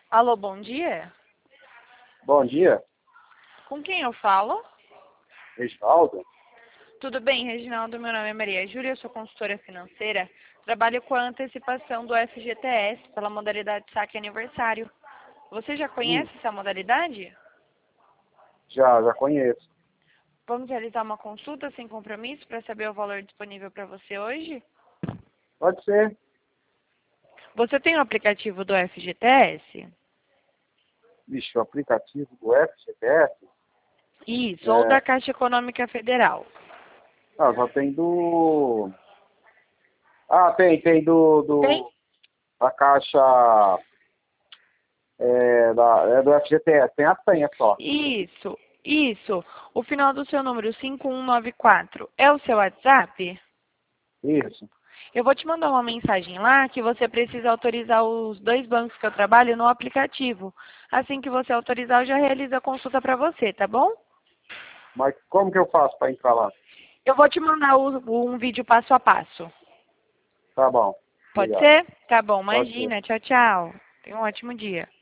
Alô, bom dia. Bom dia, Com quem eu falo? Reginaldo. Tudo bem, Reginaldo? Meu nome é Maria Júlia, eu sou consultora financeira. Trabalho com a antecipação do FGTS pela modalidade saque aniversário. Você já conhece essa modalidade? Já conheço. Vamos realizar uma consulta sem compromisso para saber o valor disponível para você hoje? Pode ser. Você tem o aplicativo do FGTS? Vixe, o aplicativo do FGTS, Isso, ou da Caixa Econômica Federal. só tem do... Ah, tem Tem? da Caixa, do FGTS, tem a senha só. Isso. O final do seu número 5194 é o seu WhatsApp? Isso, Eu vou te mandar uma mensagem lá que você precisa autorizar os dois bancos que eu trabalho no aplicativo. Assim que você autorizar, eu já realizo a consulta para você, tá bom? mas como que eu faço para entrar lá? Eu vou te mandar um vídeo passo a passo. Tá bom, Pode obrigado. ser? Tá bom, Pode ser. imagina. Tchau, tchau. Tenha um ótimo dia.